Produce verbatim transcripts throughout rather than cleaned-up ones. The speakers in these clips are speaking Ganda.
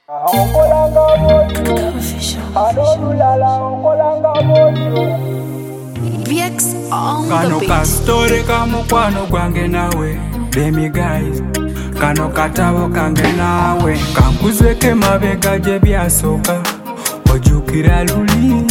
Kano kastore kamukwano gwange nawe Demi guys Kano katabo kange nawe Kankuzweke mabega je byasoka Ojukira luli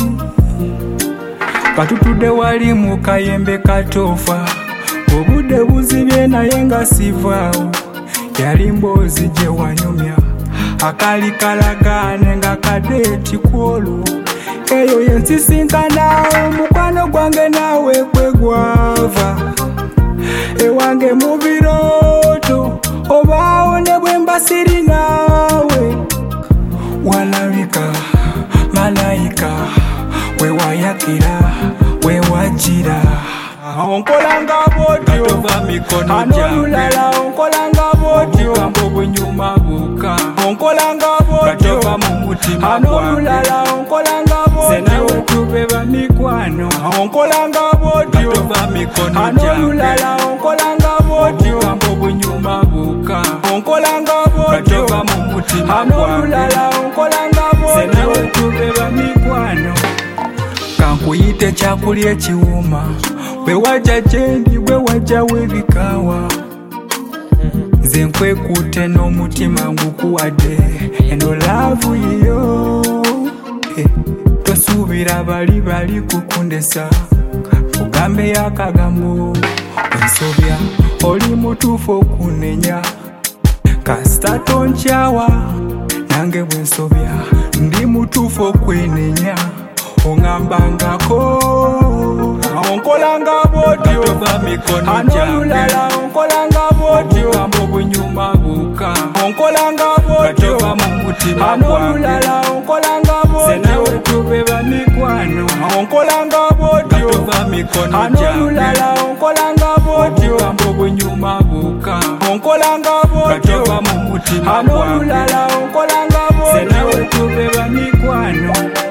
Katutude wali mu kayembe katofa Obude buzibye naye nga sivaawo Yali mbozi je wanyumya Akali kalagane nga kadeti kwolwo Eyo yensisinkana mukwano gwange nawe kwegwava Ewange mubiroto obaawo ne bwemba siri nawe Walabika malayika wewayakira wewajira Onkolanga botyo anolulala onkolanga botyo bunyuma buka Onkolanga botyo anolulala onkolanga botyo Senawe tubeba mikwano Onkolanga botyo anolulala onkolanga botyo bunyuma buka Onkolanga botyo anolulala onkolanga botyo Senawe tubeba mikwano Kankuyite chakulya ekiwuma Bwe wajja gyendi bwe wajja webikawa Nze nkwekuute n'omutima ngukuwadde eno laavu yiyo eh, tosuubira bali bali kukundesa Kugambe y'akagambo ensobya oli mutuufu okunenya Kasita tonkyawa nange bwe nsobya ndi mutuufu okwenenya Ongambangako Onkolanga botyo anolulala onkolanga botyo bunyuma buka Onkolanga botyo anolulala onkolanga botyo Senawe tubeba mikwano Onkolanga botyo anolulala onkolanga botyo bunyuma buka Onkolanga botyo anolulala onkolanga botyo Senawe tubeba mikwano